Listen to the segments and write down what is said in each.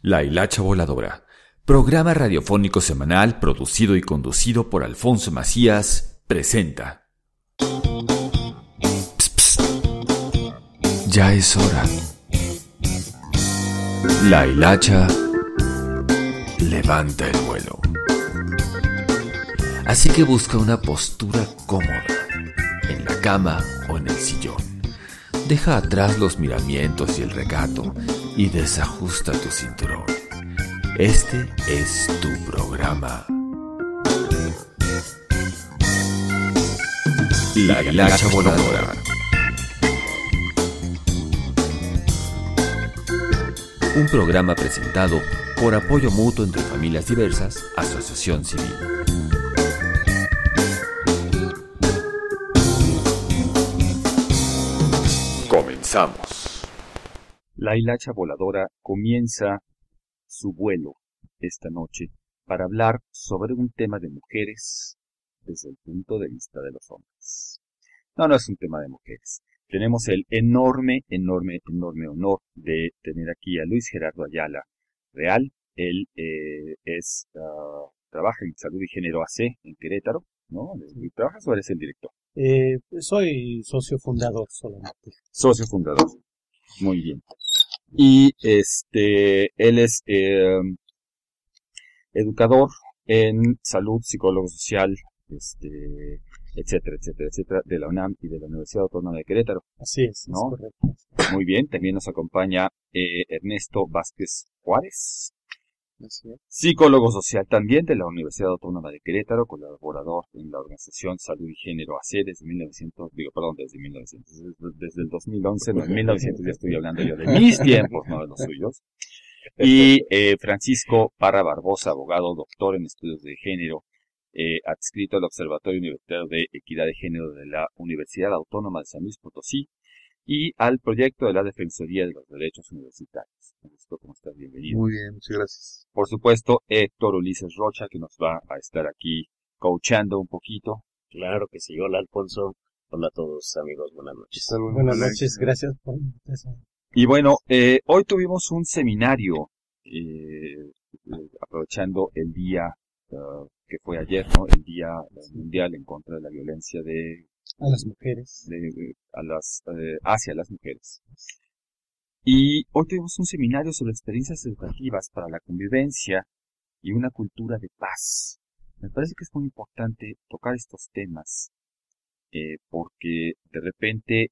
La Hilacha Voladora, programa radiofónico semanal producido y conducido por Alfonso Macías, presenta. Psst, psst. Ya es hora. La Hilacha levanta el vuelo. Así que busca una postura cómoda, en la cama o en el sillón. Deja atrás los miramientos y el recato y desajusta tu cinturón. Este es tu programa. La Hilacha Voladora. Un programa presentado por Apoyo Mutuo entre Familias Diversas, Asociación Civil. Comenzamos. La Hilacha Voladora comienza su vuelo esta noche para hablar sobre un tema de mujeres desde el punto de vista de los hombres. No es un tema de mujeres. Tenemos el enorme honor de tener aquí a Luis Gerardo Ayala Real. Él trabaja en Salud y Género AC en Querétaro, ¿no? ¿Trabajas o eres el director? Soy socio fundador solamente. Socio fundador. Muy bien. Y él es educador en salud, psicólogo social, etcétera, de la UNAM y de la Universidad Autónoma de Querétaro. Así es, ¿no? es correcto. Muy bien, también nos acompaña Ernesto Vázquez Juárez, psicólogo social también de la Universidad Autónoma de Querétaro, colaborador en la organización Salud y Género AC desde el 2011, no, en 1900 ya estoy hablando yo de mis tiempos, no de los suyos. Y Francisco Parra Barbosa, abogado, doctor en estudios de género, adscrito al Observatorio Universitario de Equidad de Género de la Universidad Autónoma de San Luis Potosí y al proyecto de la Defensoría de los Derechos Universitarios. ¿Cómo estás? Bienvenido. Muy bien, muchas gracias. Por supuesto, Héctor Ulises Rocha, que nos va a estar aquí coachando un poquito. Claro que sí. Hola, Alfonso. Hola a todos, amigos. Buenas noches. Buenas noches, gracias por la invitación. Y bueno, hoy tuvimos un seminario, aprovechando el día que fue ayer, ¿no? El Día Mundial en contra de la violencia a las mujeres, hacia las mujeres. Y hoy tuvimos un seminario sobre experiencias educativas para la convivencia y una cultura de paz. Me parece que es muy importante tocar estos temas, porque de repente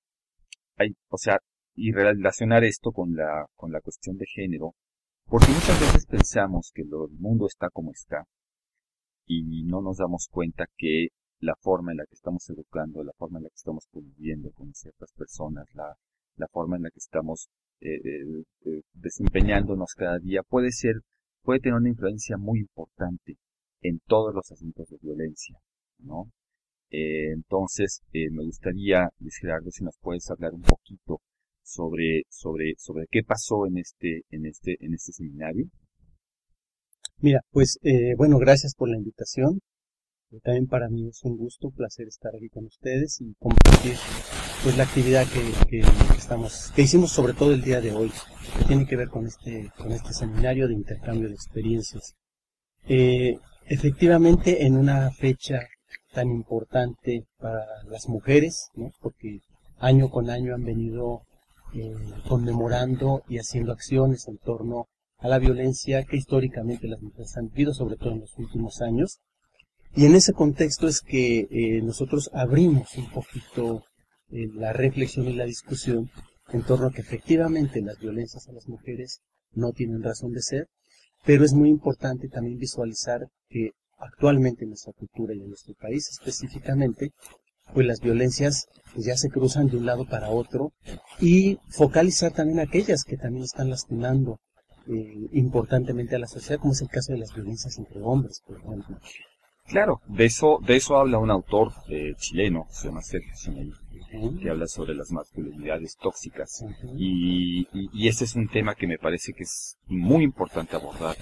y relacionar esto con la cuestión de género, porque muchas veces pensamos que el mundo está como está y no nos damos cuenta que la forma en la que estamos educando, la forma en la que estamos conviviendo con ciertas personas, la forma en la que estamos desempeñándonos cada día puede tener una influencia muy importante en todos los asuntos de violencia, ¿no? Entonces, me gustaría, Luis Gerardo, si nos puedes hablar un poquito sobre qué pasó en este seminario. Mira, pues, bueno, gracias por la invitación. También para mí es un gusto, un placer estar aquí con ustedes y compartir pues la actividad que hicimos sobre todo el día de hoy, que tiene que ver con este seminario de intercambio de experiencias. Efectivamente, en una fecha tan importante para las mujeres, ¿no? Porque año con año han venido conmemorando y haciendo acciones en torno a la violencia que históricamente las mujeres han vivido, sobre todo en los últimos años. Y en ese contexto es que nosotros abrimos un poquito la reflexión y la discusión en torno a que efectivamente las violencias a las mujeres no tienen razón de ser, pero es muy importante también visualizar que actualmente en nuestra cultura y en nuestro país específicamente, pues las violencias ya se cruzan de un lado para otro y focalizar también aquellas que también están lastimando importantemente a la sociedad, como es el caso de las violencias entre hombres, por ejemplo. Claro, de eso habla un autor chileno, se llama Sergio Sinelli, que habla sobre las masculinidades tóxicas. Y ese es un tema que me parece que es muy importante abordar, ¿no?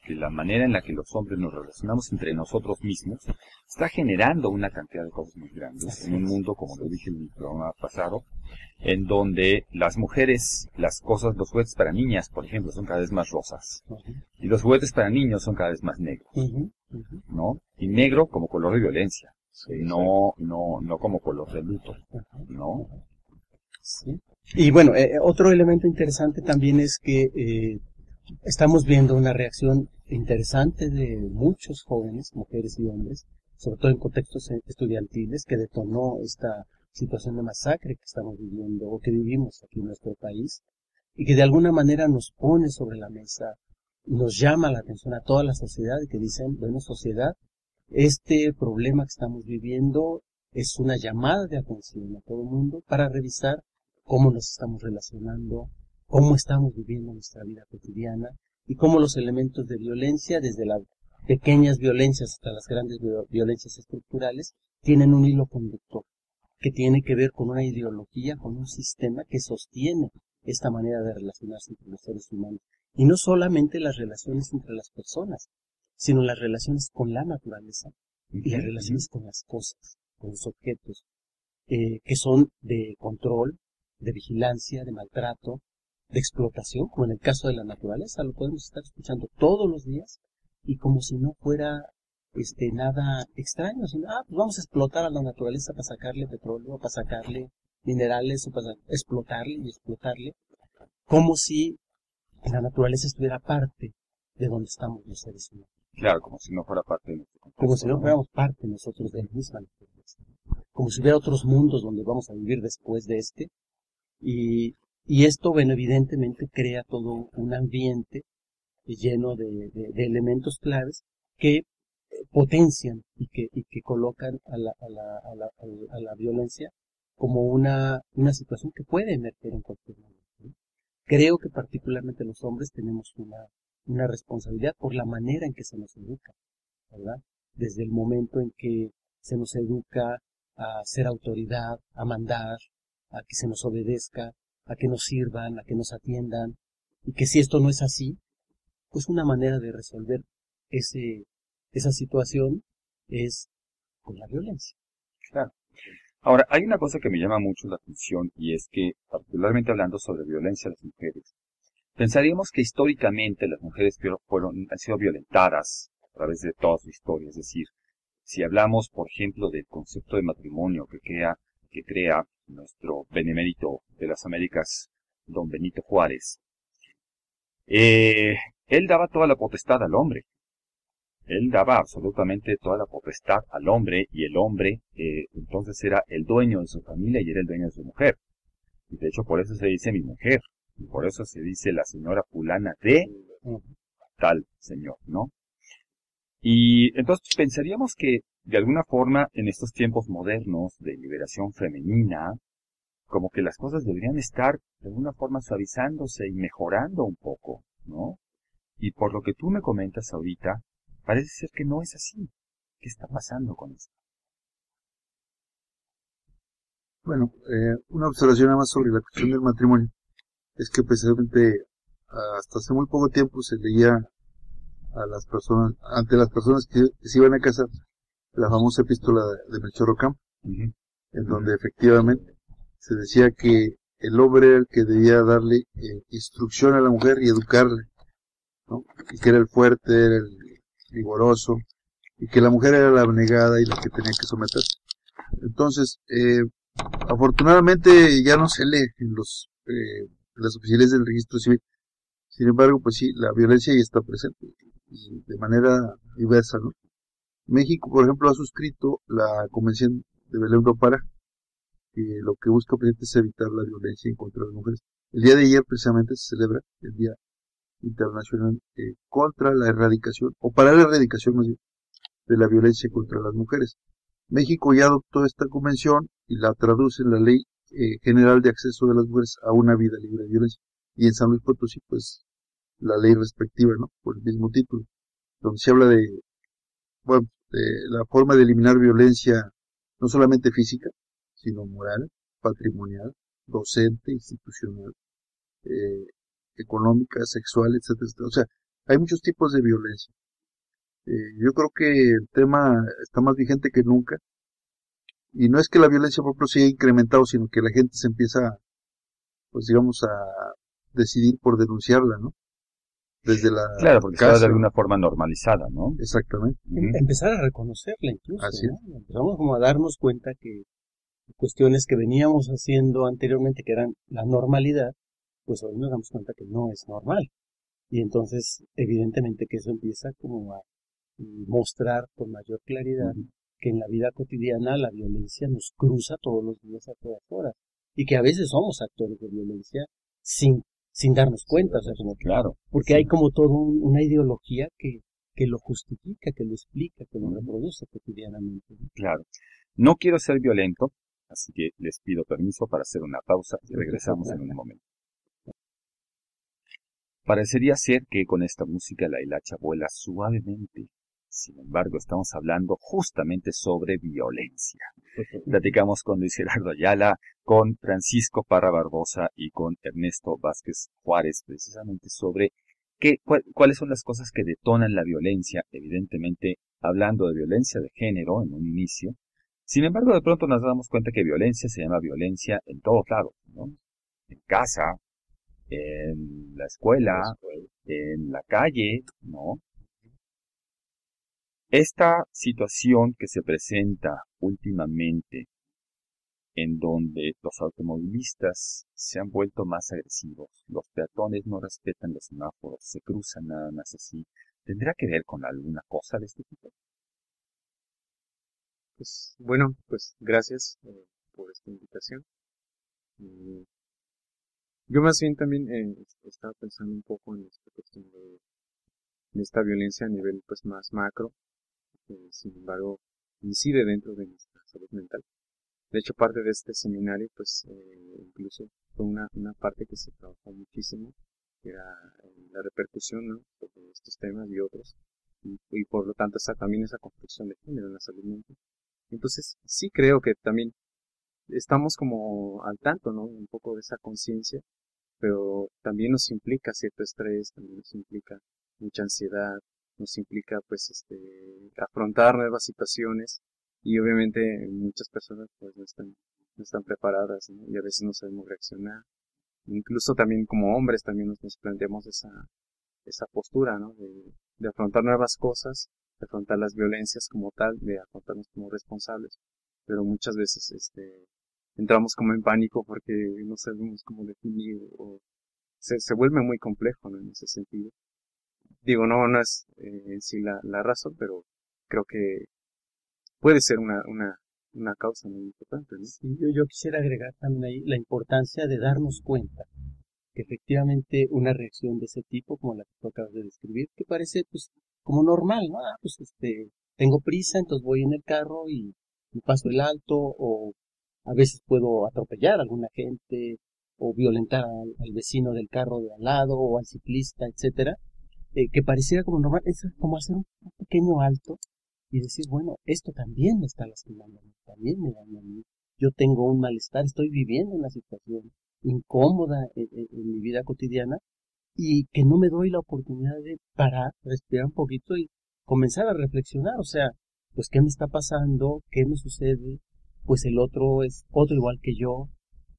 que la manera en la que los hombres nos relacionamos entre nosotros mismos está generando una cantidad de cosas muy grandes en un mundo, como lo dije en mi programa pasado, en donde las mujeres, los juguetes para niñas, por ejemplo, son cada vez más rosas, y los juguetes para niños son cada vez más negros, ¿no? Y negro como color de violencia, no como color de luto, ¿no? Sí. Y bueno, otro elemento interesante también es que estamos viendo una reacción interesante de muchos jóvenes, mujeres y hombres, sobre todo en contextos estudiantiles, que detonó esta situación de masacre que estamos viviendo o que vivimos aquí en nuestro país, y que de alguna manera nos pone sobre la mesa, nos llama la atención a toda la sociedad y que dicen, bueno, sociedad, este problema que estamos viviendo es una llamada de atención a todo el mundo para revisar cómo nos estamos relacionando, cómo estamos viviendo nuestra vida cotidiana y cómo los elementos de violencia, desde las pequeñas violencias hasta las grandes violencias estructurales, tienen un hilo conductor que tiene que ver con una ideología, con un sistema que sostiene esta manera de relacionarse entre los seres humanos. Y no solamente las relaciones entre las personas, sino las relaciones con la naturaleza y las relaciones con las cosas, con los objetos, que son de control, de vigilancia, de maltrato, de explotación, como en el caso de la naturaleza, lo podemos estar escuchando todos los días y como si no fuera nada extraño, sino pues vamos a explotar a la naturaleza para sacarle petróleo, para sacarle minerales, o para explotarle y explotarle, como si la naturaleza estuviera parte de donde estamos los seres humanos. Claro, como si no fuera parte de nuestro contexto. Como si no fuéramos parte nosotros de la misma naturaleza. Como si hubiera otros mundos donde vamos a vivir después de este. Y esto, bueno, evidentemente crea todo un ambiente lleno de elementos claves que potencian y que colocan a la violencia como una situación que puede emerger en cualquier momento, ¿no? Creo que particularmente los hombres tenemos una responsabilidad por la manera en que se nos educa, ¿verdad? Desde el momento en que se nos educa a ser autoridad, a mandar, a que se nos obedezca, a que nos sirvan, a que nos atiendan, y que si esto no es así, pues una manera de resolver esa situación es con la violencia. Claro. Ahora, hay una cosa que me llama mucho la atención y es que, particularmente hablando sobre violencia a las mujeres, pensaríamos que históricamente las mujeres han sido violentadas a través de toda su historia. Es decir, si hablamos, por ejemplo, del concepto de matrimonio que crea nuestro benemérito de las Américas, don Benito Juárez, él daba toda la potestad al hombre. Él daba absolutamente toda la potestad al hombre, y el hombre entonces era el dueño de su familia y era el dueño de su mujer. Y de hecho por eso se dice mi mujer, y por eso se dice la señora fulana de tal señor, ¿no? Y entonces pensaríamos que de alguna forma en estos tiempos modernos de liberación femenina, como que las cosas deberían estar de alguna forma suavizándose y mejorando un poco, ¿no? Y por lo que tú me comentas ahorita, parece ser que no es así. ¿Qué está pasando con esto? Bueno, una observación nada más sobre la cuestión del matrimonio. Es que precisamente hasta hace muy poco tiempo se leía a las personas, ante las personas que se iban a casar, la famosa epístola de Melchor Ocampo, en donde efectivamente se decía que el hombre era el que debía darle instrucción a la mujer y educarle, ¿no? Y que era el fuerte, era el vigoroso, y que la mujer era la abnegada y la que tenía que someterse. Entonces, afortunadamente ya no se lee en las oficiales del registro civil. Sin embargo, pues sí, la violencia ya está presente y de manera diversa, ¿no? México, por ejemplo, ha suscrito la Convención de Belém do Pará, que lo que busca precisamente es evitar la violencia en contra de las mujeres. El día de ayer precisamente se celebra el Día Internacional contra la erradicación, o para la erradicación más bien, de la violencia contra las mujeres. México ya adoptó esta convención y la traduce en la Ley General de Acceso de las Mujeres a una Vida Libre de Violencia. Y en San Luis Potosí, pues, la ley respectiva, ¿no? Por el mismo título, donde se habla de la forma de eliminar violencia, no solamente física, sino moral, patrimonial, docente, institucional, económica, sexual, etcétera, etcétera. O sea, Hay muchos tipos de violencia. Yo creo que el tema está más vigente que nunca. Y no es que la violencia por ejemplo se haya incrementado, sino que la gente se empieza, pues digamos, a decidir por denunciarla, ¿no? Desde la Claro, porque está de casa. alguna forma normalizada, ¿no? Exactamente. Empezar a reconocerla incluso, Así ¿no? Empezamos como a darnos cuenta que cuestiones que veníamos haciendo anteriormente, que eran la normalidad, pues hoy nos damos cuenta que no es normal. Y entonces, evidentemente que eso empieza como a mostrar con mayor claridad que en la vida cotidiana la violencia nos cruza todos los días a todas horas. Y que a veces somos actores de violencia sin darnos cuenta. O sea, como, Claro. porque hay como toda una ideología que lo justifica, que lo explica, que lo reproduce cotidianamente, ¿no? Claro. No quiero ser violento, así que les pido permiso para hacer una pausa y regresamos en un momento. Parecería ser que con esta música la hilacha vuela suavemente. Sin embargo, estamos hablando justamente sobre violencia. Platicamos con Luis Gerardo Ayala, con Francisco Parra Barbosa y con Ernesto Vázquez Juárez, precisamente sobre cuáles son las cosas que detonan la violencia, evidentemente hablando de violencia de género en un inicio. Sin embargo, de pronto nos damos cuenta que violencia se llama violencia en todos lados, ¿no? En casa, en la escuela, en la calle, ¿no? Esta situación que se presenta últimamente, en donde los automovilistas se han vuelto más agresivos, los peatones no respetan los semáforos, se cruzan nada más así, ¿tendrá que ver con alguna cosa de este tipo? Pues bueno, pues gracias por esta invitación. Yo más bien también estaba pensando un poco en esta cuestión de esta violencia a nivel pues más macro, sin embargo incide dentro de nuestra salud mental. De hecho, parte de este seminario pues incluso fue una parte que se trabajó muchísimo, que era la repercusión, ¿no?, de estos temas y otros, y por lo tanto también esa construcción de género en la salud mental. Entonces sí creo que también estamos como al tanto, ¿no?, un poco de esa conciencia, pero también nos implica cierto estrés, también nos implica mucha ansiedad, nos implica pues afrontar nuevas situaciones, y obviamente muchas personas pues no están preparadas, ¿no?, y a veces no sabemos reaccionar. Incluso también como hombres también nos planteamos esa postura, ¿no?, de afrontar nuevas cosas, de afrontar las violencias como tal, de afrontarnos como responsables, pero muchas veces entramos como en pánico porque no sabemos cómo definir, o se vuelve muy complejo, ¿no?, en ese sentido. Digo, no es en sí la razón, pero creo que puede ser una causa muy importante, ¿no? Sí, yo quisiera agregar también ahí la importancia de darnos cuenta que efectivamente una reacción de ese tipo, como la que tú acabas de describir, que parece pues como normal, ¿no? Pues tengo prisa, entonces voy en el carro y me paso el alto, o a veces puedo atropellar a alguna gente, o violentar al vecino del carro de al lado, o al ciclista, etcétera, que pareciera como normal. Es como hacer un pequeño alto y decir, bueno, esto también me está lastimando a mí, también me daña a mí. Yo tengo un malestar, estoy viviendo una situación incómoda en mi vida cotidiana, y que no me doy la oportunidad de parar, respirar un poquito y comenzar a reflexionar. O sea, pues qué me está pasando, qué me sucede, pues el otro es otro igual que yo,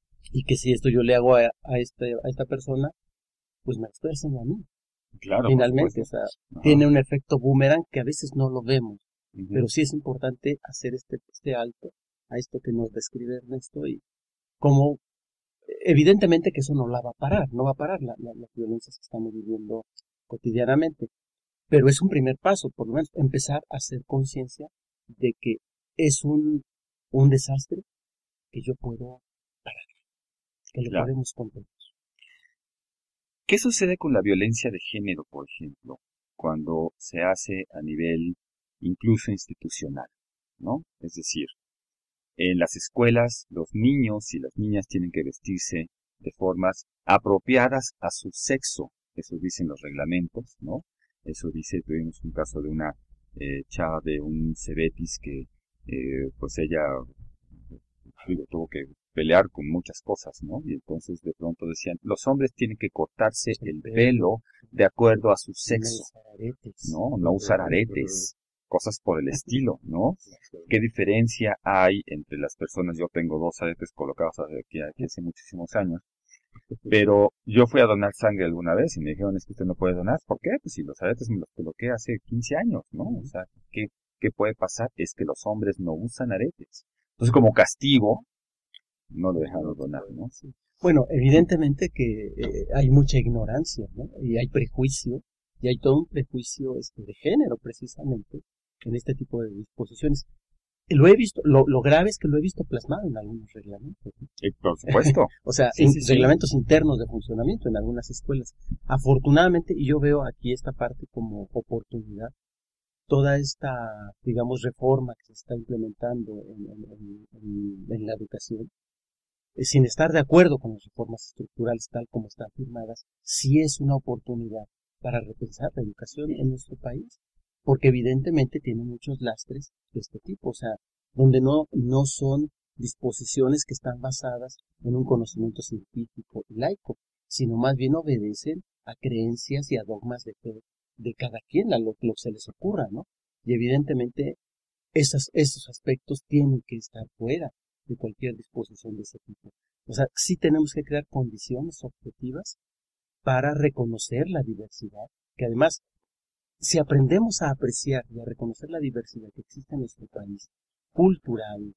y que si esto yo le hago a esta persona, pues me lo estoy haciendo a mí. Claro, Finalmente, o sea, tiene un efecto boomerang que a veces no lo vemos, pero sí es importante hacer este alto a esto que nos describe Ernesto, y como evidentemente que eso no la va a parar, no va a parar las violencias que estamos viviendo cotidianamente, pero es un primer paso, por lo menos empezar a hacer conciencia de que es un desastre que yo puedo parar, que lo podemos controlar. ¿Qué sucede con la violencia de género, por ejemplo, cuando se hace a nivel incluso institucional, ¿no? Es decir, en las escuelas los niños y las niñas tienen que vestirse de formas apropiadas a su sexo. Eso dicen los reglamentos, ¿no? Eso dice, tuvimos un caso de una chava de un Cebetis que, pues ella tuvo que pelear con muchas cosas, ¿no? Y entonces de pronto decían, los hombres tienen que cortarse el pelo de acuerdo a su sexo, ¿no? No usar aretes, cosas por el estilo, ¿no? ¿Qué diferencia hay entre las personas? Yo tengo 2 aretes colocados aquí hace muchísimos años, pero yo fui a donar sangre alguna vez y me dijeron, es que usted no puede donar. ¿Por qué? Pues si los aretes me los coloqué hace 15 años, ¿no? O sea, ¿qué puede pasar? Es que los hombres no usan aretes. Entonces, como castigo, no lo dejaron donar, ¿no? Sí. Bueno, evidentemente que hay mucha ignorancia, ¿no? Y hay prejuicio, y hay todo un prejuicio de género, precisamente, en este tipo de disposiciones. Lo he visto, lo grave es que lo he visto plasmado en algunos reglamentos, ¿no? Por supuesto. O sea, Sí, sí, sí. reglamentos internos de funcionamiento en algunas escuelas. Afortunadamente, y yo veo aquí esta parte como oportunidad, toda esta, digamos, reforma que se está implementando en la educación, sin estar de acuerdo con las reformas estructurales tal como están firmadas, sí es una oportunidad para repensar la educación en nuestro país, porque evidentemente tiene muchos lastres de este tipo, o sea, donde no son disposiciones que están basadas en un conocimiento científico y laico, sino más bien obedecen a creencias y a dogmas de fe de cada quien, a lo que se les ocurra, ¿no? Y evidentemente esos aspectos tienen que estar fuera de cualquier disposición de ese tipo. O sea, sí tenemos que crear condiciones objetivas para reconocer la diversidad, que además, si aprendemos a apreciar y a reconocer la diversidad que existe en nuestro país, cultural,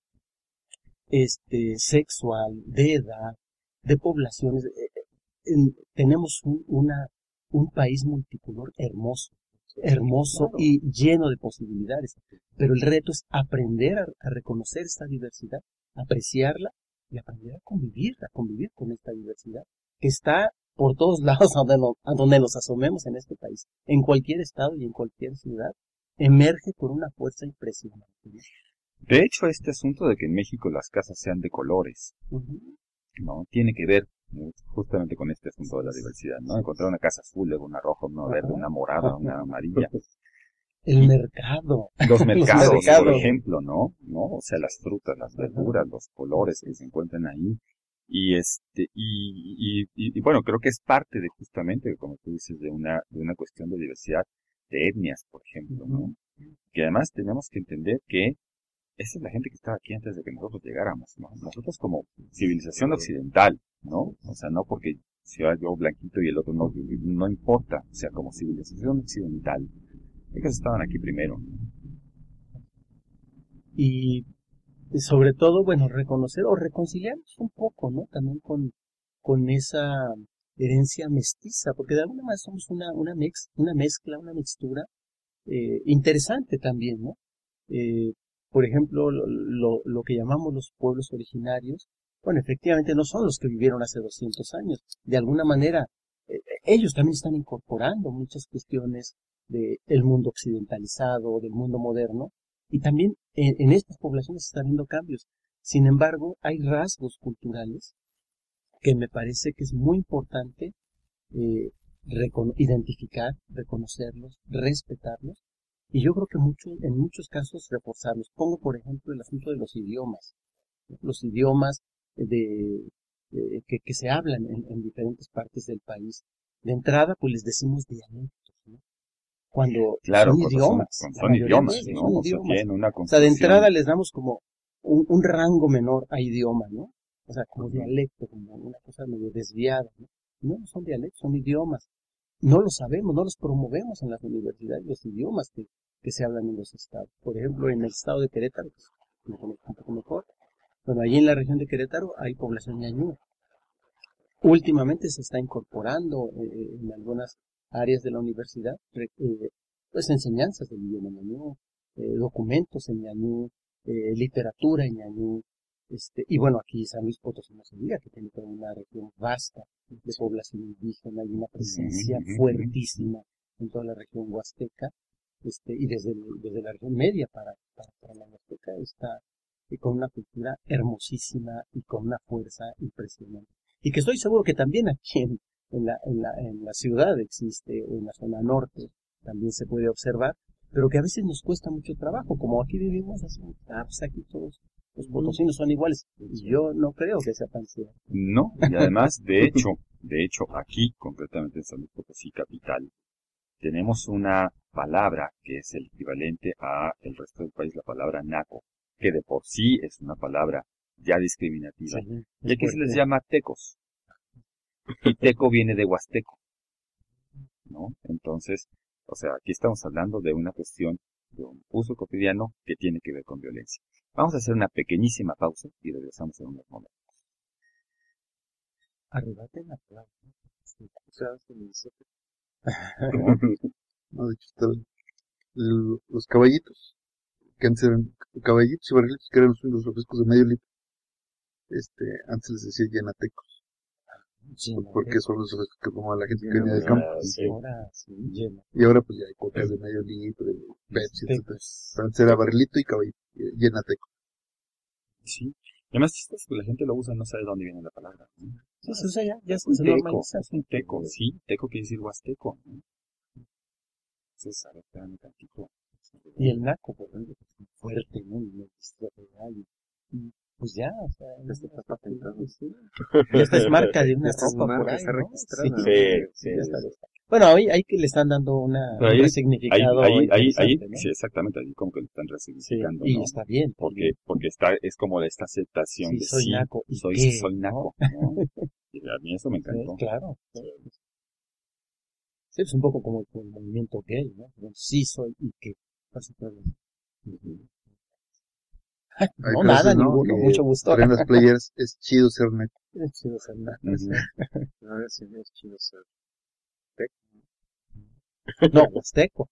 sexual, de edad, de poblaciones, tenemos un país multicolor hermoso claro, y lleno de posibilidades. Pero el reto es aprender a reconocer esta diversidad, apreciarla y aprender a convivir con esta diversidad que está por todos lados a donde nos asomemos en este país, en cualquier estado y en cualquier ciudad, emerge con una fuerza impresionante. De hecho, este asunto de que en México las casas sean de colores, ¿no? Tiene que ver justamente con este asunto de la diversidad, ¿no? Encontrar una casa azul, luego una roja, una verde, una morada, una amarilla. El mercado. Los mercados, por ejemplo, ¿no? O sea, las frutas, las verduras, los colores que se encuentran ahí. Y bueno, creo que es parte de justamente, como tú dices, de una cuestión de diversidad de etnias, por ejemplo, ¿no? Que además tenemos que entender que esa es la gente que estaba aquí antes de que nosotros llegáramos, ¿no? Nosotros como civilización occidental, ¿no? O sea, no porque sea yo blanquito y el otro no importa. O sea, como civilización occidental, ellos estaban aquí primero. Y sobre todo, bueno, reconocer o reconciliarnos un poco, ¿no? También con esa herencia mestiza, porque de alguna manera somos una mezcla, una mixtura interesante también, ¿no? Por ejemplo, lo que llamamos los pueblos originarios, bueno, efectivamente no son los que vivieron hace 200 años. De alguna manera, ellos también están incorporando muchas cuestiones del mundo occidentalizado, del mundo moderno, y también en estas poblaciones se están viendo cambios. Sin embargo, hay rasgos culturales que me parece que es muy importante identificar, reconocerlos, respetarlos, y yo creo que en muchos casos reforzarlos. Pongo, por ejemplo, el asunto de los idiomas. Los idiomas que se hablan en diferentes partes del país. De entrada, pues les decimos dialectos, ¿no? Cuando claro, son idiomas. Son idiomas, ¿no? Son idiomas. O sea, de entrada les damos como un rango menor a idioma, ¿no? O sea, como dialecto, como una cosa medio desviada, ¿no? No son dialectos, son idiomas. No los sabemos, no los promovemos en las universidades, los idiomas que se hablan en los estados. Por ejemplo, en el estado de Querétaro, pues, me conozco un poco mejor. Bueno, allí en la región de Querétaro hay población ñañú. Últimamente se está incorporando en algunas áreas de la universidad, pues enseñanzas del idioma ñañú, documentos en ñañú, literatura en ñañú, y bueno, aquí San Luis Potosí no se diga, que tiene toda una región vasta de población indígena y una presencia fuertísima en toda la región huasteca, y desde la región media para la huasteca está con una cultura hermosísima y con una fuerza impresionante. Y que estoy seguro que también aquí en la ciudad existe, o en la zona norte, también se puede observar, pero que a veces nos cuesta mucho trabajo, como aquí vivimos así, pues aquí todos los potosinos son iguales. Y yo no creo que sea tan cierto. No, y además, de hecho, aquí, concretamente en San Luis Potosí capital, tenemos una palabra que es el equivalente a el resto del país, la palabra naco, que de por sí es una palabra ya discriminativa. Sí, Y aquí se les fuerte. llama tecos. Y teco viene de huasteco, ¿no? Entonces, o sea, aquí estamos hablando de una cuestión, de un uso cotidiano que tiene que ver con violencia. Vamos a hacer una pequeñísima pausa y regresamos en unos momentos. Arrebaten la palabra. O sea, se me dice que No, de hecho, estaban los caballitos, que antes eran caballitos y barriletos, que eran los refrescos de medio litro. Antes les decía llenatecos, porque son los refrescos que tomaba la gente que venía del campo. Sí. Ahora sí, lleno. Y ahora pues ya hay cocas de medio litro, de Pepsi, etc. Pero antes era barrilito y caballito, llenateco. Sí. Y además, chistoso que la gente lo usa, no sabe de dónde viene la palabra, ¿no? Sí, o sea, ya Es un se teco, normaliza. es un teco, sí, teco quiere decir huasteco, ¿no? Entonces, a ver, espérame tantito. Y el naco, por ejemplo, que es muy fuerte, ¿no? Y pues ya, o sea, esto está patentado. sí. Ya esta es marca de una Esta es ropa marca, por ahí, está ¿no? registrada. Sí, Ya está. Bueno, ahí que le están dando un Pero significado ahí, interesante, ¿no? sí, exactamente, ahí como que lo están Sí, resignificando, y ¿no? está bien. Porque es como esta aceptación Sí, de soy sí, naco, ¿y soy qué? naco, ¿no? Y a mí eso me encantó. Claro. Sí, es un poco como el movimiento gay, ¿no? Sí soy y qué. Hay No, frases, nada, ¿no? ninguno, Que mucho gusto. traen las playeras, es chido ser naco. Es chido ser naco, Ujú. sí. A ver si es chido ser. No, huasteco.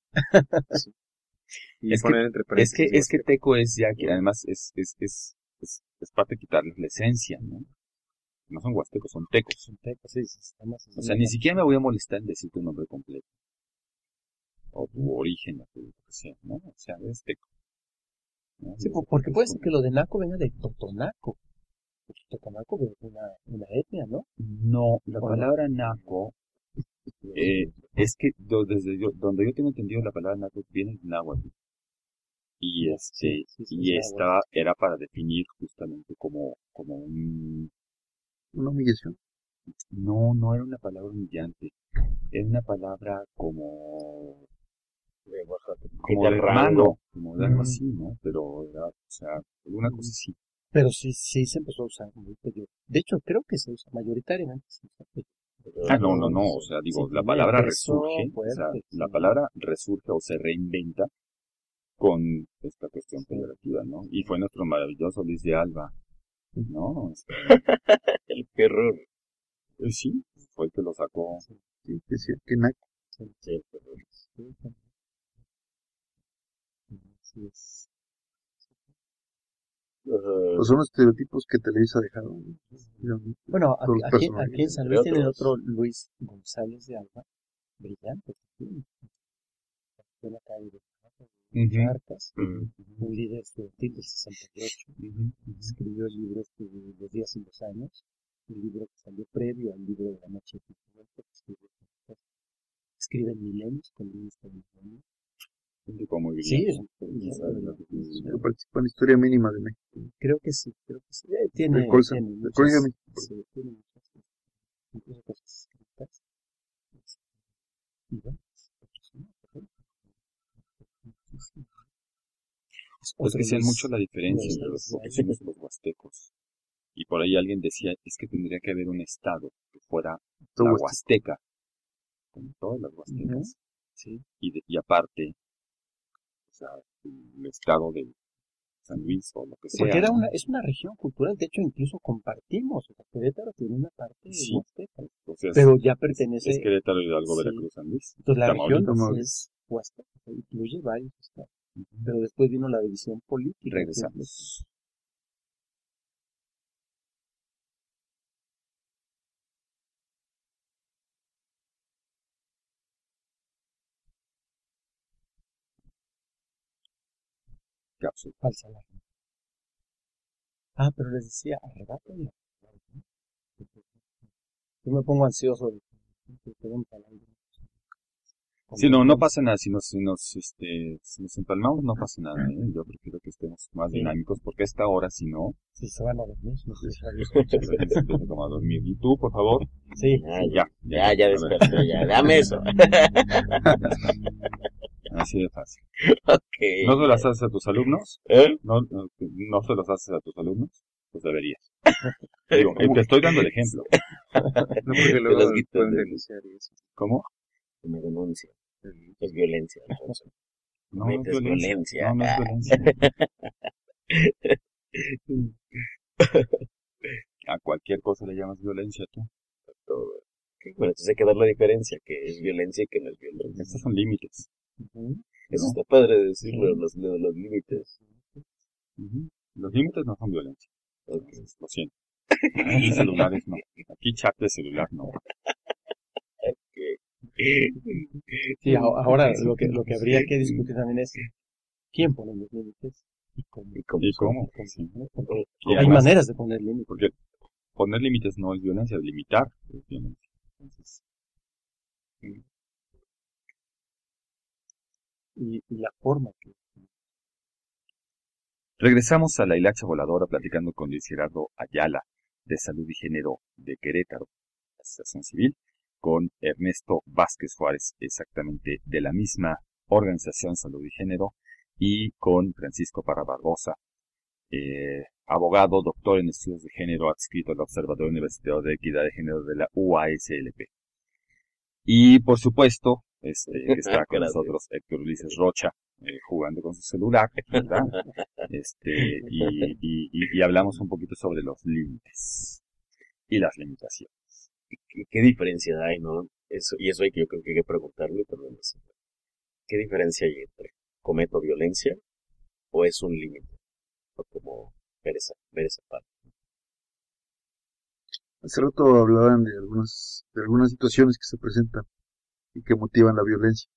Y Es poner entre Es paréntesis. que teco es ya que además es parte de quitarles la esencia, ¿no? No son huastecos, son tecos. Huasteco, sí, sí, está más. O sea, ni siquiera me voy a molestar en decir tu nombre completo. O tu origen, o tu lo que sea, ¿no? O sea, es teco, ¿no? Sí, Es porque puede ser como- que lo de naco venga de totonaco. Porque totonaco es una etnia, ¿no? No, la ¿O no? palabra naco, es que donde yo tengo entendido la palabra naco viene del náhuatl. Y Ya, sí, y es esta era para definir justamente como un, Una humillación. no era una palabra humillante, era una palabra como de hermano, como de algo así, ¿no? Pero era, o sea, alguna cosa así. Pero sí se empezó a usar muy peyor. De hecho, creo que se usa mayoritariamente. Se usa No, o sea, digo, sí, la tiene palabra peso resurge, o sea, fuerte, la sí. palabra resurge o se reinventa con esta cuestión peyorativa, ¿no? Y fue nuestro maravilloso Luis de Alba, ¿no? El perro. Sí, fue el que lo sacó. Sí, decía que naco. Sí, el perro. Sí, es. Pues son los estereotipos que Televisa ha dejado. ¿No? Bueno, Todos los personajes. aquí en San Luis tienen otro Luis González de Alba, brillante, sí. De la calle de Charcas, un líder estudiantil del 68, escribió el libro Los días y los años, un libro que salió previo al libro de la noche de escribe en milenios, con libros de milenios. Un tipo muy Sí, brillante. Que participa en Historia Mínima de México. creo que sí. Tiene El Colegio de muchas, México. sí, tiene muchas cosas escritas. Y bueno, Pues dicen mucho la diferencia entre los Luis. potosinos y los huastecos. Y por ahí alguien decía, es que tendría que haber un estado que fuera la huasteca, como todas las huastecas, ¿sí? Y aparte, o sea, el estado de San Luis o lo que sea. Porque es una región cultural, de hecho incluso compartimos, o sea, Querétaro tiene una parte huasteca, O sea, pero ya pertenece, es Querétaro, Hidalgo, sí. Veracruz, San Luis. Entonces la región Tamaulipas. es huasteca, o sea, incluye varios estados, pero después vino la división política. Regresamos. Cápsula. Falsa alarma. Ah, pero les decía, arrebátenla. Yo me pongo ansioso de que quedemos al aire. Sí, no pasa nada. Si nos empalmamos, no pasa nada, ¿eh? Yo prefiero que estemos más dinámicos, porque a esta hora, si no, Si se van a dormir, no sé si vamos a dormir. ¿Y tú, por favor? Sí. Ya desperté, ya. Dame eso. Así de fácil. Ok. ¿No se las haces a tus alumnos? ¿Eh? ¿No se las haces a tus alumnos? Pues deberías. Digo, te estoy dando el ejemplo. No, porque luego las guitas pueden de- denunciar y eso. ¿Cómo? Que me denuncia. Es violencia, Alfonso. No, Metes es violencia. violencia. No es violencia. A cualquier cosa le llamas violencia tú. Todo. Ok, bueno, entonces hay que dar la diferencia, que es violencia y que no es violencia. Estos son límites. Eso ¿no? está padre decirlo, los límites. Ujú. Los límites no son violencia. Ok. Lo siento. Aquí celulares no. Aquí chat de celular no. Sí, ahora lo que habría que discutir también es quién pone los límites y cómo. ¿Y cómo? ¿Y cómo? Sí. Y Hay además, maneras de poner límites. porque poner límites no es violencia, limitar es violencia. Entonces, Y la forma que... regresamos a la hilacha voladora platicando con Luis Gerardo Ayala, de Salud y Género de Querétaro, Asociación Civil, con Ernesto Vázquez Juárez, exactamente de la misma organización Salud y Género, y con Francisco Parra Barbosa, abogado, doctor en estudios de género, adscrito al Observatorio Universitario de Equidad de Género de la UASLP. Y por supuesto, que está con Gracias. nosotros Héctor Ulises Rocha, jugando con su celular, ¿verdad? Y hablamos un poquito sobre los límites y las limitaciones. ¿Qué diferencia hay, no? Eso hay que yo creo que hay que preguntarlo también. ¿Qué diferencia hay entre cometo violencia o es un límite? O como ver esa parte. Hace rato hablaban de algunas situaciones que se presentan y que motivan la violencia.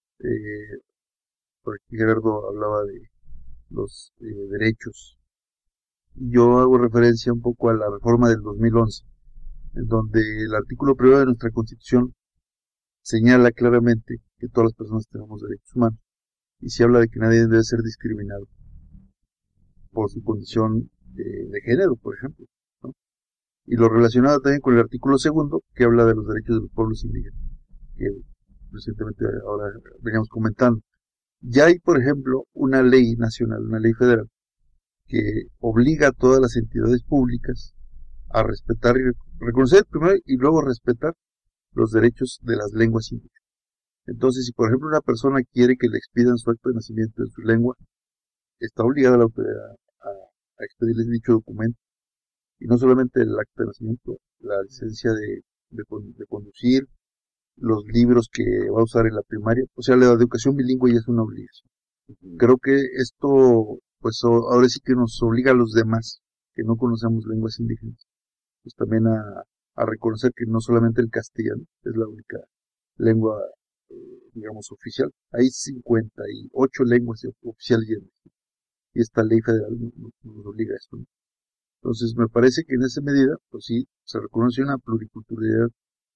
Por aquí Gerardo hablaba de los derechos. Yo hago referencia un poco a la reforma del 2011, en donde el artículo 1 de nuestra Constitución señala claramente que todas las personas tenemos derechos humanos y se habla de que nadie debe ser discriminado por su condición de género, por ejemplo, ¿no? Y lo relacionado también con el artículo 2, que habla de los derechos de los pueblos indígenas, que recientemente ahora veníamos comentando. Ya hay, por ejemplo, una ley nacional, una ley federal, que obliga a todas las entidades públicas a respetar y reconocer primero y luego respetar los derechos de las lenguas indígenas. Entonces, si por ejemplo una persona quiere que le expidan su acto de nacimiento en su lengua, está obligada la autoridad a expedirles dicho documento. Y no solamente el acto de nacimiento, la licencia de conducir, los libros que va a usar en la primaria. O sea, la educación bilingüe ya es una obligación. Creo que esto, pues ahora sí que nos obliga a los demás, que no conocemos lenguas indígenas, pues también a reconocer que no solamente el castellano es la única lengua, digamos, oficial. Hay 58 lenguas oficiales y esta ley federal nos obliga a esto, ¿no? Entonces, me parece que en esa medida, pues sí, se reconoce una pluriculturalidad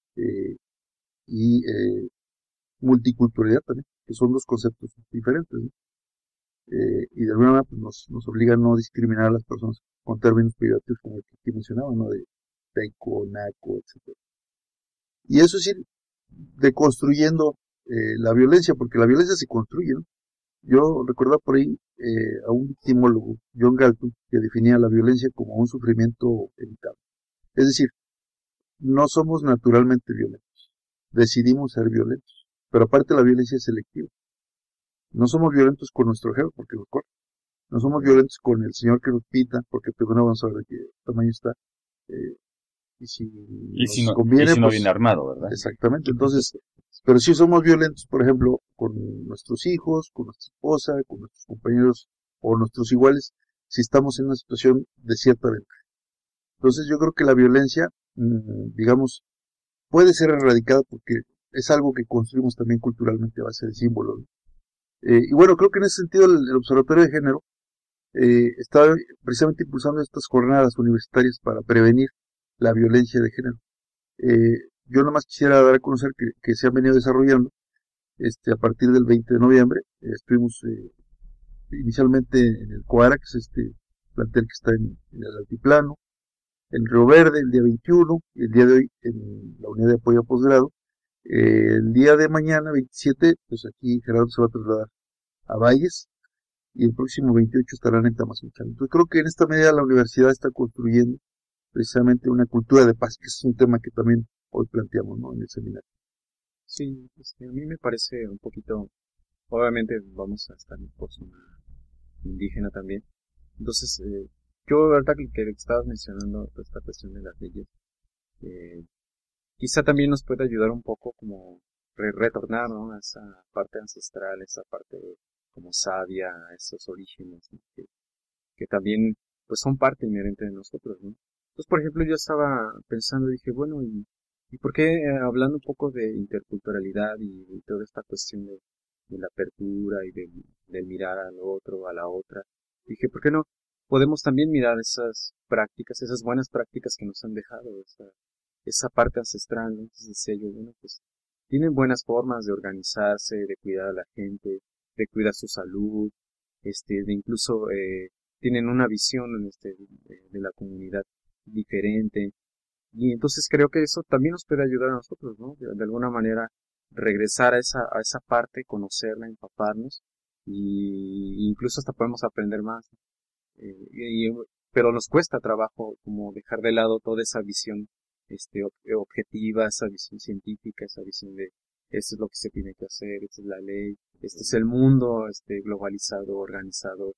y multiculturalidad también, que son dos conceptos diferentes, ¿no? Y de alguna manera pues, nos obliga a no discriminar a las personas con términos peyorativos como el que aquí mencionaba, ¿no? De teco, naco, etc. Y eso es ir deconstruyendo la violencia, porque la violencia se construye, ¿no? Yo recordaba por ahí a un victimólogo, John Galton, que definía la violencia como un sufrimiento evitable. Es decir, no somos naturalmente violentos, decidimos ser violentos, pero aparte la violencia es selectiva. No somos violentos con nuestro jefe porque nos corta, no somos violentos con el señor que nos pita porque primero vamos a ver de qué tamaño está, y si nos conviene, no pues, viene armado, ¿verdad? Exactamente, entonces, pero sí somos violentos, por ejemplo, con nuestros hijos, con nuestra esposa, con nuestros compañeros o nuestros iguales, si estamos en una situación de cierta ventaja. Entonces yo creo que la violencia, digamos, puede ser erradicada porque es algo que construimos también culturalmente a base de símbolos, ¿no? Y bueno, creo que en ese sentido el Observatorio de Género está precisamente impulsando estas jornadas universitarias para prevenir la violencia de género. Yo nomás quisiera dar a conocer que se han venido desarrollando a partir del 20 de noviembre. Estuvimos inicialmente en el Coara, que es este plantel que está en el altiplano, en Río Verde el día 21, y el día de hoy en la unidad de apoyo a posgrado. El día de mañana, 27, pues aquí Gerardo se va a trasladar a Valles, y el próximo 28 estarán en Tamazunchal. Entonces creo que en esta medida la universidad está construyendo precisamente una cultura de paz, que es un tema que también hoy planteamos, ¿no?, en el seminario. Sí, a mí me parece un poquito, obviamente vamos a estar por zona indígena también. Entonces, yo, verdad, que estabas mencionando esta cuestión de las leyes, quizá también nos puede ayudar un poco como retornar, ¿no?, a esa parte ancestral, esa parte como sabia, a esos orígenes, ¿no?, que también pues son parte inherente de nosotros, ¿no? Entonces, por ejemplo, yo estaba pensando, dije, bueno, ¿y por qué hablando un poco de interculturalidad y toda esta cuestión de la apertura y del mirar al otro, a la otra? Dije, ¿por qué no podemos también mirar esas prácticas, esas buenas prácticas que nos han dejado, esa parte ancestral, ¿no? Entonces decía yo, bueno, pues tienen buenas formas de organizarse, de cuidar a la gente, de cuidar su salud, de incluso tienen una visión de la comunidad diferente, y entonces creo que eso también nos puede ayudar a nosotros, ¿no? De alguna manera regresar a esa parte, conocerla, empaparnos, y incluso hasta podemos aprender más, ¿no? Pero nos cuesta trabajo como dejar de lado toda esa visión objetiva, esa visión científica, esa visión de esto es lo que se tiene que hacer, esta es la ley, este es el mundo globalizado, organizado,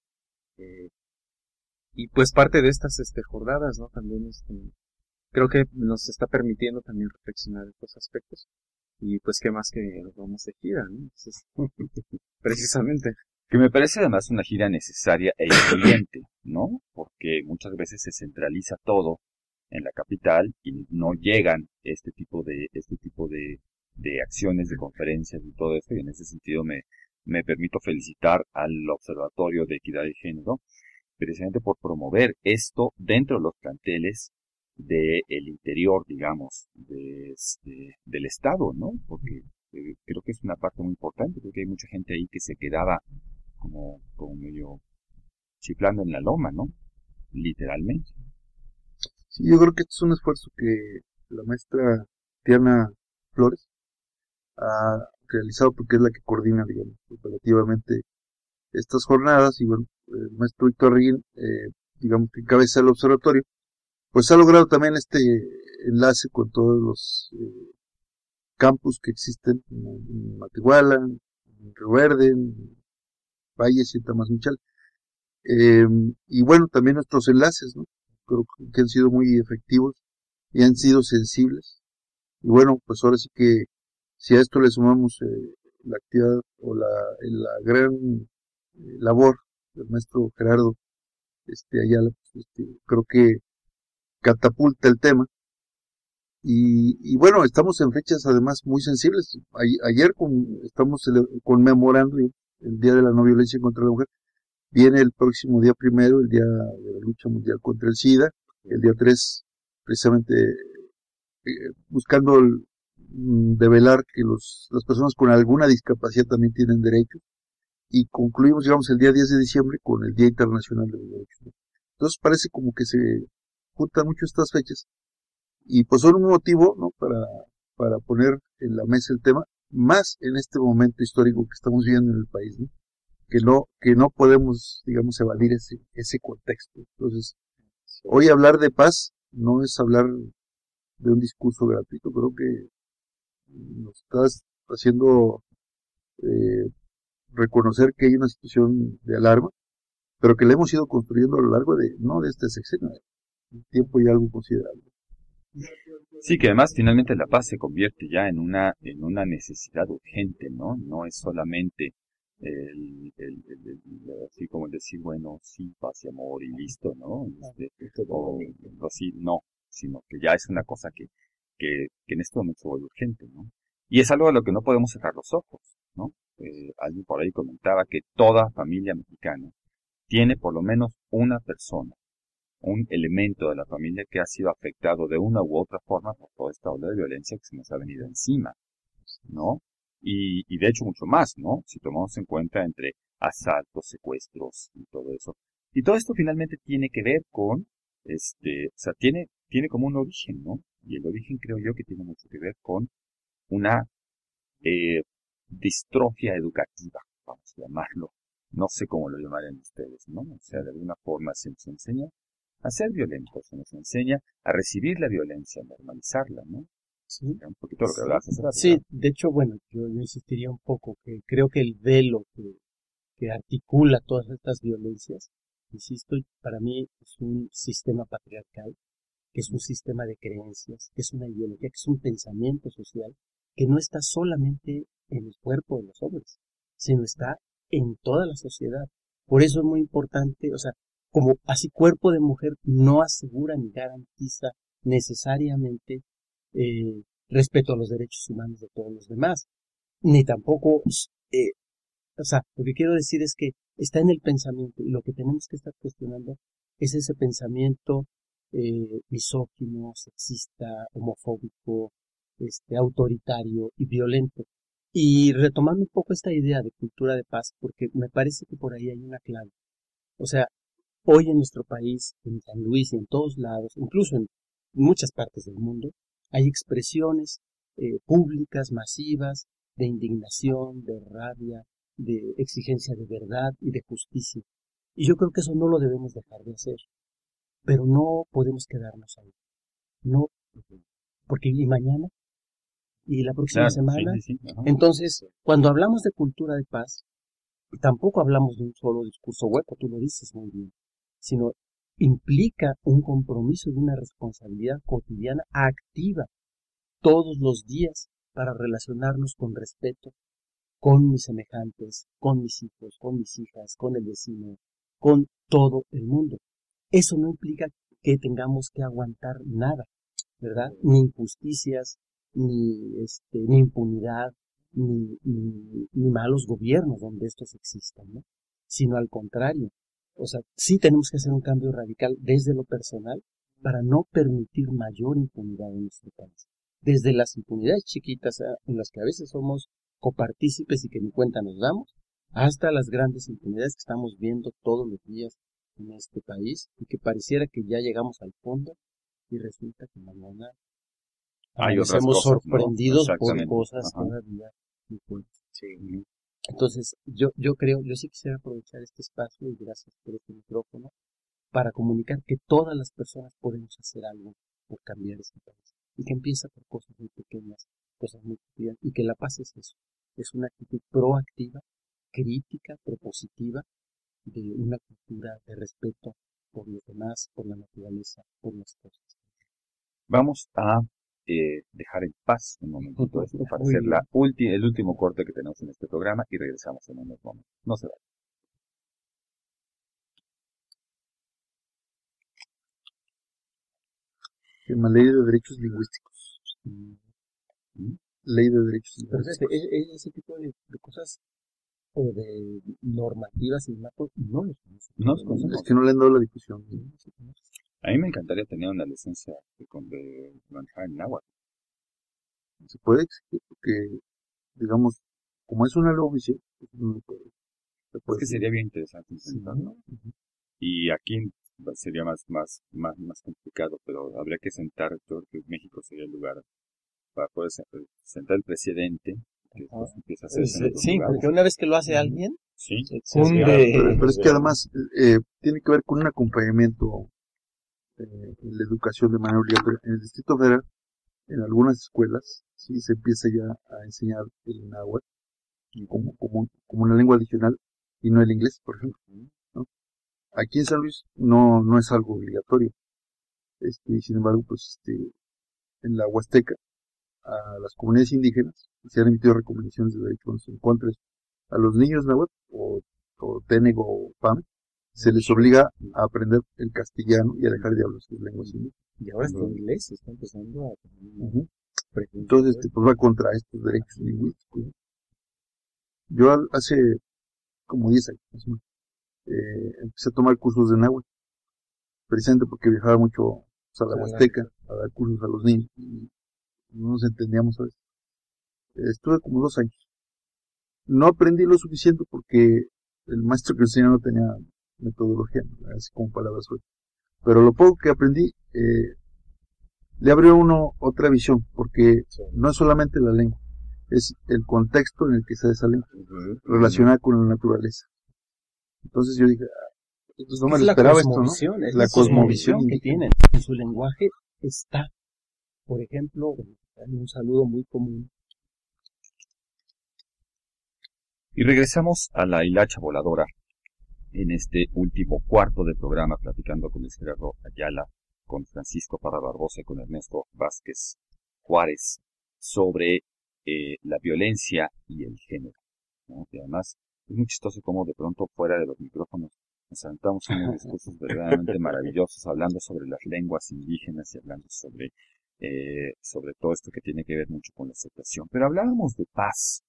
y pues parte de estas jornadas, ¿no? También creo que nos está permitiendo también reflexionar estos aspectos, y pues qué más que nos vamos de gira, ¿no? Entonces, precisamente. Que me parece además una gira necesaria e incluyente, ¿no? Porque muchas veces se centraliza todo en la capital y no llegan este tipo de acciones, de conferencias y todo esto, y en ese sentido me permito felicitar al Observatorio de Equidad de Género, precisamente por promover esto dentro de los planteles del interior, digamos, del Estado, ¿no? Porque creo que es una parte muy importante, porque hay mucha gente ahí que se quedaba como medio chiflando en la loma, ¿no? Literalmente. Sí, yo creo que este es un esfuerzo que la maestra Diana Flores ha realizado, porque es la que coordina, digamos, operativamente estas jornadas, y bueno, el maestro Víctor Reguín, digamos, que encabeza el observatorio, pues ha logrado también este enlace con todos los campus que existen en Matehuala, en Río Verde, en Valles y en Tamazunchal. Y bueno, también nuestros enlaces, ¿no? Creo que han sido muy efectivos y han sido sensibles. Y bueno, pues ahora sí que si a esto le sumamos la actividad o la gran labor del maestro Gerardo Ayala, pues, creo que catapulta el tema. Y bueno, estamos en fechas además muy sensibles. Ayer estamos conmemorando el Día de la No Violencia contra la Mujer. Viene el próximo día 1, el Día de la Lucha Mundial contra el SIDA. El día 3, precisamente buscando develar que las personas con alguna discapacidad también tienen derechos. Y concluimos, digamos, el día 10 de diciembre con el Día Internacional de los Derechos. Entonces parece como que se juntan mucho estas fechas, y pues son un motivo, ¿no?, para poner en la mesa el tema, más en este momento histórico que estamos viviendo en el país, ¿no? Que no podemos, digamos, evadir ese contexto. Entonces, hoy hablar de paz no es hablar de un discurso gratuito. Creo que nos estás haciendo reconocer que hay una situación de alarma, pero que la hemos ido construyendo a lo largo no de este sexenio, un tiempo y algo considerable. Sí, que además finalmente la paz se convierte ya en una necesidad urgente, ¿no? No es solamente así como el decir, bueno, sí, paz y amor y listo, ¿no? O así, no, sino que ya es una cosa que en este momento se vuelve urgente, ¿no? Y es algo a lo que no podemos cerrar los ojos, ¿no? Alguien por ahí comentaba que toda familia mexicana tiene por lo menos una persona, un elemento de la familia que ha sido afectado de una u otra forma por toda esta ola de violencia que se nos ha venido encima, ¿no? y de hecho mucho más, ¿no? Si tomamos en cuenta entre asaltos, secuestros y todo eso. Y todo esto finalmente tiene que ver con, o sea, tiene como un origen, ¿no? Y el origen creo yo que tiene mucho que ver con una eh, distrofia educativa, vamos a llamarlo. No sé cómo lo llamarían ustedes, ¿no? O sea, de alguna forma se nos enseña a ser violentos, se nos enseña a recibir la violencia, a normalizarla, ¿no? Sí, Era un poquito lo que hablabas hace rato, sí, ¿verdad? de hecho, bueno, yo insistiría un poco que creo que el velo que articula todas estas violencias, insisto, para mí es un sistema patriarcal, que es un sistema de creencias, que es una ideología, que es un pensamiento social, que no está solamente en el cuerpo de los hombres, sino está en toda la sociedad. Por eso es muy importante, o sea, como así cuerpo de mujer no asegura ni garantiza necesariamente respeto a los derechos humanos de todos los demás, ni tampoco, o sea, lo que quiero decir es que está en el pensamiento y lo que tenemos que estar cuestionando es ese pensamiento misógino, sexista, homofóbico, autoritario y violento. Y retomando un poco esta idea de cultura de paz, porque me parece que por ahí hay una clave. O sea, hoy en nuestro país, en San Luis y en todos lados, incluso en muchas partes del mundo, hay expresiones públicas, masivas, de indignación, de rabia, de exigencia de verdad y de justicia. Y yo creo que eso no lo debemos dejar de hacer, pero no podemos quedarnos ahí. No, porque y mañana y la próxima Claro, semana. sí, ajá. Entonces, cuando hablamos de cultura de paz, tampoco hablamos de un solo discurso hueco, tú lo dices muy bien, sino implica un compromiso y una responsabilidad cotidiana activa todos los días para relacionarnos con respeto con mis semejantes, con mis hijos, con mis hijas, con el vecino, con todo el mundo. Eso no implica que tengamos que aguantar nada, ¿verdad? Ni injusticias, ni impunidad, ni malos gobiernos donde estos existan, ¿no? Sino al contrario. O sea, sí tenemos que hacer un cambio radical desde lo personal para no permitir mayor impunidad en nuestro país. Desde las impunidades chiquitas en las que a veces somos copartícipes y que ni cuenta nos damos, hasta las grandes impunidades que estamos viendo todos los días en este país y que pareciera que ya llegamos al fondo y resulta que mañana Hay otras amanecemos cosas, ¿no? sorprendidos por Exactamente. cosas Ajá. todavía muy fuertes. Sí. Ujú. Entonces, yo creo, yo sí quisiera aprovechar este espacio y gracias por este micrófono para comunicar que todas las personas podemos hacer algo por cambiar este país y que empieza por cosas muy pequeñas, cosas muy cotidianas y que la paz es eso, es una actitud proactiva, crítica, propositiva de una cultura de respeto por los demás, por la naturaleza, por las cosas. Vamos a dejar en paz un momentito esto para Muy hacer bien. el último corte que tenemos en este programa y regresamos en unos momentos. No se vayan. Ley de Derechos Lingüísticos. ¿Mm? Ley de Derechos Pero Lingüísticos. ese tipo de cosas o de normativas y demás, pues, no los conocen. No los conocemos. Es que no le han dado la difusión. A mí me encantaría tener una licencia de manejar en náhuatl. Se puede exigir porque, digamos, como es una ley oficial, pues no se Es puede que sería exigir. bien interesante intentarlo. Y aquí sería más complicado, pero habría que sentar, yo creo que México sería el lugar para poder sentar el presidente, que después empieza a hacerse en otros Sí, lugares. porque una vez que lo hace Ujú. alguien, Sí, cunde. sería- Pero es que además tiene que ver con un acompañamiento en la educación de manera obligatoria. En el Distrito Federal, en algunas escuelas, sí se empieza ya a enseñar el náhuatl como una lengua adicional y no el inglés, por ejemplo, ¿no? Aquí en San Luis no es algo obligatorio. Y sin embargo, pues en la Huasteca, a las comunidades indígenas se han emitido recomendaciones de derechos en contra de esto. A los niños náhuatl o Tenego o PAM se les obliga a aprender el castellano y a dejar de hablar sus lenguas indígenas. Y ahora está en inglés, está empezando a tener una Ujú. presencia Entonces, fuerte. pues va contra estos derechos lingüísticos, ¿no? Yo hace como 10 años, más o menos, empecé a tomar cursos de náhuatl, precisamente porque viajaba mucho a la Huasteca a dar cursos a los niños y no nos entendíamos a veces. Estuve como 2 años no aprendí lo suficiente porque el maestro que enseñaba no tenía metodología, ¿no? Así como palabras sueltas. Pero lo poco que aprendí, le abrió a uno otra visión, porque no es solamente la lengua, es el contexto en el que se da esa lengua, relacionada con la naturaleza. Entonces yo dije, pues no me lo esperaba esto, ¿no? Es La cosmovisión que tienen en su lenguaje está. Por ejemplo, hay un saludo muy común. Y regresamos a la hilacha voladora en este último cuarto del programa, platicando con el Gerardo Ayala, con Francisco Parra Barbosa y con Ernesto Vázquez Juárez sobre la violencia y el género, ¿no? Y además es muy chistoso cómo de pronto fuera de los micrófonos nos aventamos unos discursos verdaderamente maravillosos hablando sobre las lenguas indígenas y hablando sobre todo esto que tiene que ver mucho con la aceptación. Pero hablábamos de paz.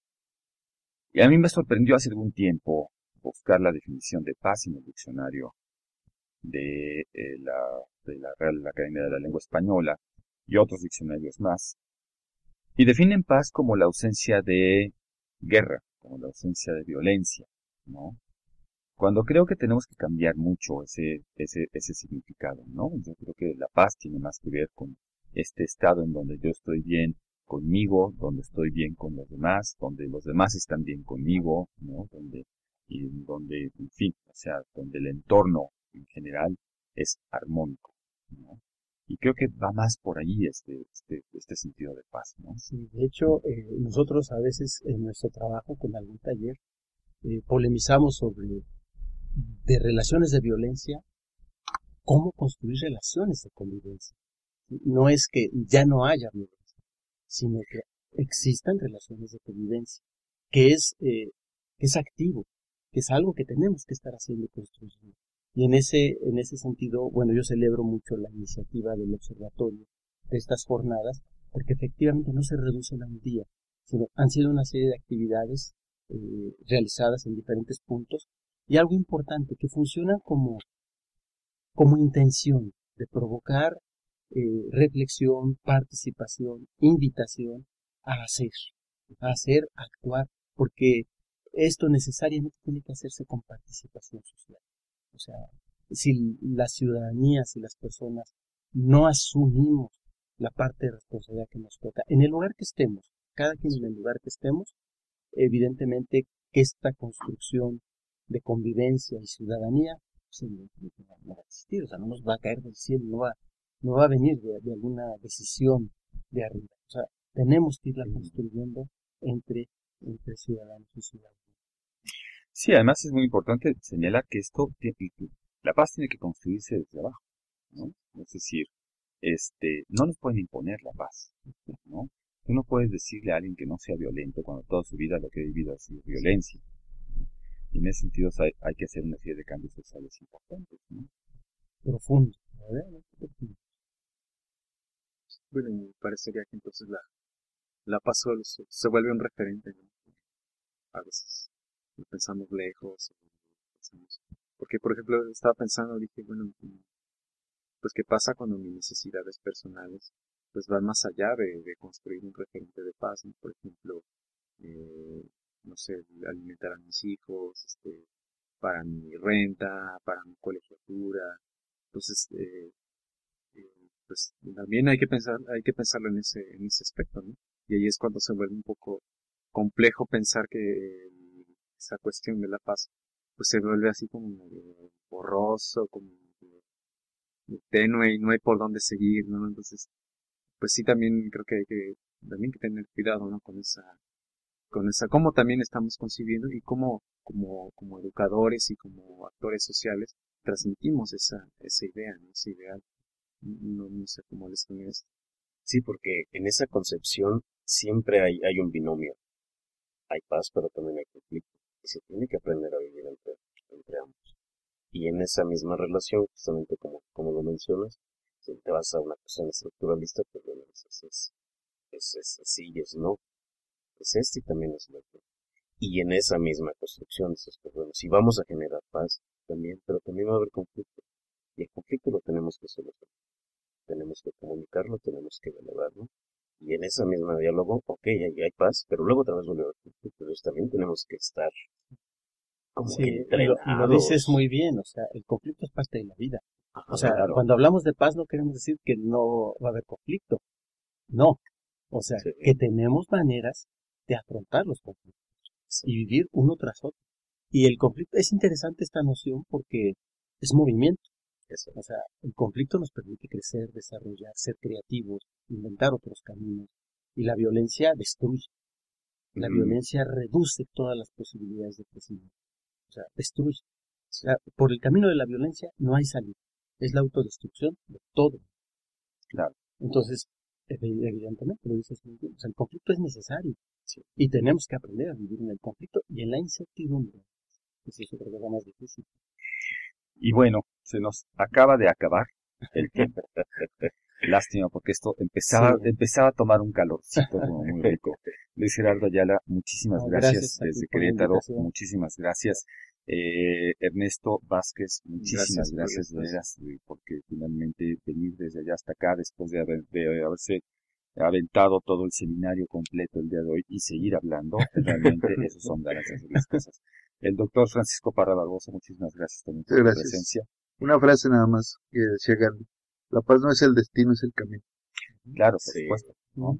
Y a mí me sorprendió hace algún tiempo buscar la definición de paz en el diccionario de la Real Academia de la Lengua Española y otros diccionarios más. Y definen paz como la ausencia de guerra, como la ausencia de violencia, ¿no? Cuando creo que tenemos que cambiar mucho ese significado, ¿no? Yo creo que la paz tiene más que ver con este estado en donde yo estoy bien conmigo, donde estoy bien con los demás, donde los demás están bien conmigo, ¿no? Donde, en fin, o sea, donde el entorno en general es armónico, ¿no? Y creo que va más por ahí este sentido de paz, ¿no? Sí, de hecho, nosotros a veces en nuestro trabajo con algún taller polemizamos sobre de relaciones de violencia, cómo construir relaciones de convivencia. No es que ya no haya violencia, sino que existan relaciones de convivencia, que es activo, que es algo que tenemos que estar haciendo y construyendo. Y en ese sentido, bueno, yo celebro mucho la iniciativa del observatorio de estas jornadas, porque efectivamente no se reducen a un día, sino han sido una serie de actividades realizadas en diferentes puntos, y algo importante, que funcionan como intención de provocar reflexión, participación, invitación a hacer, a actuar, porque esto necesariamente tiene que hacerse con participación social. O sea, si la ciudadanía, si las personas no asumimos la parte de responsabilidad que nos toca, en el lugar que estemos, cada quien en el lugar que estemos, evidentemente que esta construcción de convivencia y ciudadanía no va a existir, o sea, no nos va a caer del cielo, no va a venir de alguna decisión de arriba. O sea, tenemos que irla construyendo entre ciudadanos y ciudadanos. Sí, además es muy importante señalar que la paz tiene que construirse desde abajo, ¿no? Es decir, no nos pueden imponer la paz, ¿no? Tú no puedes decirle a alguien que no sea violento cuando toda su vida lo que ha vivido ha sido violencia, ¿no? Y en ese sentido hay que hacer una serie de cambios sociales importantes, ¿no? Profundo, ¿verdad? Bueno, me parecería que entonces la paz se vuelve un referente, ¿no? A veces pensamos lejos, porque por ejemplo estaba pensando, dije, bueno, pues qué pasa cuando mis necesidades personales pues van más allá de construir un referente de paz, ¿no? Por ejemplo, no sé, alimentar a mis hijos, para mi renta, para mi colegiatura. Entonces, pues también hay que pensarlo en ese aspecto, ¿no? Y ahí es cuando se vuelve un poco complejo pensar que esa cuestión de la paz pues se vuelve así como borroso, como tenue y no hay por dónde seguir, ¿no? Entonces, pues sí, también creo que hay que tener cuidado, ¿no? Con esa, cómo también estamos concibiendo y cómo, como educadores y como actores sociales, transmitimos esa idea, ¿no? Ese ideal. No sé cómo les ponía esto. Sí, porque en esa concepción siempre hay un binomio. Hay paz, pero también hay conflicto. Y se tiene que aprender a vivir entre ambos. Y en esa misma relación, justamente como lo mencionas, si te vas a una cuestión estructuralista, pues bueno, es sí y es no. Es y también es lo otro. Y en esa misma construcción, pues bueno, si vamos a generar paz también, pero también va a haber conflicto. Y el conflicto lo tenemos que solucionar. Tenemos que comunicarlo, tenemos que dialogarlo Y en ese mismo diálogo, ok, hay paz, pero luego otra vez vuelve a haber conflicto. Entonces también tenemos que estar como que Sí, y entrenados. lo dices muy bien, o sea, el conflicto es parte de la vida. Ajá, O sea, claro. cuando hablamos de paz no queremos decir que no va a haber conflicto. No. O sea, Sí. que tenemos maneras de afrontar los conflictos Sí. y vivir uno tras otro. Y el conflicto, es interesante esta noción porque es movimiento. Eso. O sea, el conflicto nos permite crecer, desarrollar, ser creativos, inventar otros caminos. Y la violencia destruye. La violencia reduce todas las posibilidades de crecimiento. O sea, destruye. O sea, por el camino de la violencia no hay salida. Es la autodestrucción de todo. Claro. Entonces, evidentemente, lo dices muy bien. O sea, el conflicto es necesario. Sí. Y tenemos que aprender a vivir en el conflicto y en la incertidumbre. Eso es otra cosa más difícil. Y bueno, se nos acaba de acabar el tiempo. Lástima, porque esto empezaba a tomar un calorcito como muy rico. Luis Gerardo Ayala, muchísimas gracias desde Querétaro, muchísimas gracias. Ernesto Vázquez, muchísimas gracias de veras, porque finalmente venir desde allá hasta acá, después de haberse aventado todo el seminario completo el día de hoy y seguir hablando, realmente esos son ganas de hacer las cosas. El doctor Francisco Parra Barbosa, muchísimas gracias también por su presencia. Una frase nada más que decía Gandhi: la paz no es el destino, es el camino. Claro, por supuesto, ¿no?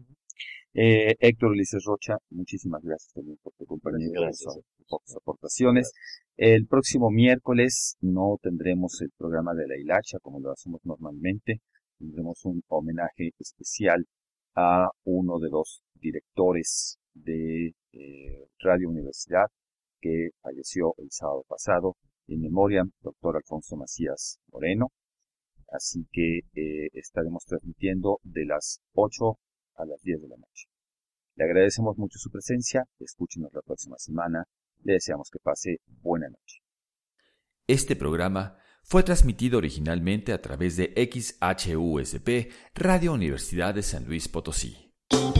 Héctor Ulises Rocha, muchísimas gracias también por tu compañía, por tus aportaciones. El próximo miércoles no tendremos el programa de la hilacha como lo hacemos normalmente. Tendremos un homenaje especial a uno de los directores de Radio Universidad que falleció el sábado pasado, en memoria, doctor Alfonso Macías Moreno. Así que estaremos transmitiendo de las 8 a las 10 de la noche. Le agradecemos mucho su presencia, escúchenos la próxima semana, le deseamos que pase buena noche. Este programa fue transmitido originalmente a través de XHUSP, Radio Universidad de San Luis Potosí.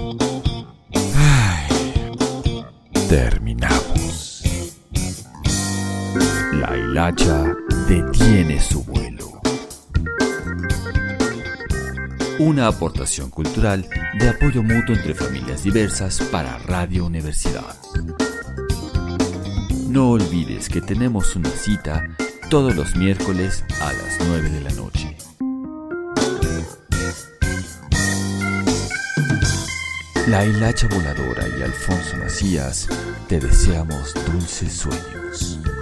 Terminamos. La hilacha detiene su vuelo. Una aportación cultural de apoyo mutuo entre familias diversas para Radio Universidad. No olvides que tenemos una cita todos los miércoles a las 9 de la noche. La hilacha voladora y Alfonso Macías te deseamos dulces sueños.